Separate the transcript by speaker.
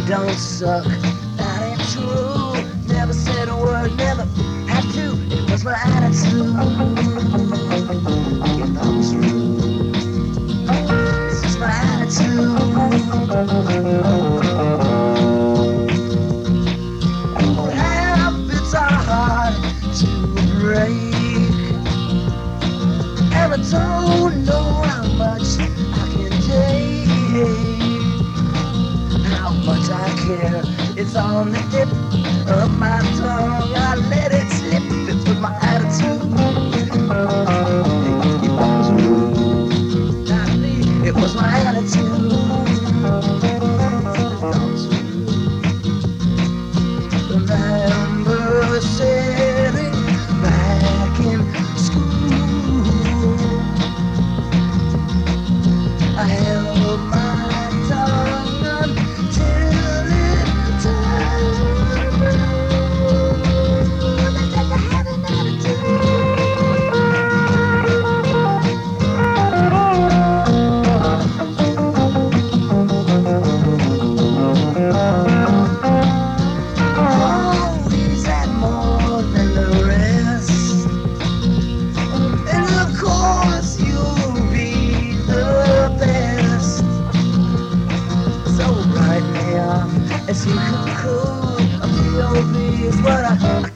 Speaker 1: don't suck. That ain't true. Never said a word, never had to. It was my attitude. If I was rude, it's just my attitude. Habits are hard to break, and I don't know how much I can take. How much I care, it's on the tip of my tongue. I let it slip, it's with my attitude. If I was rude, not me, it was my attitude. If I was rude, remember sitting back in school. I held my tongue until it turned blue. I said I had an attitude. Always had more than the rest, and of course you'll be the best. So write me off as you could. A POV is what I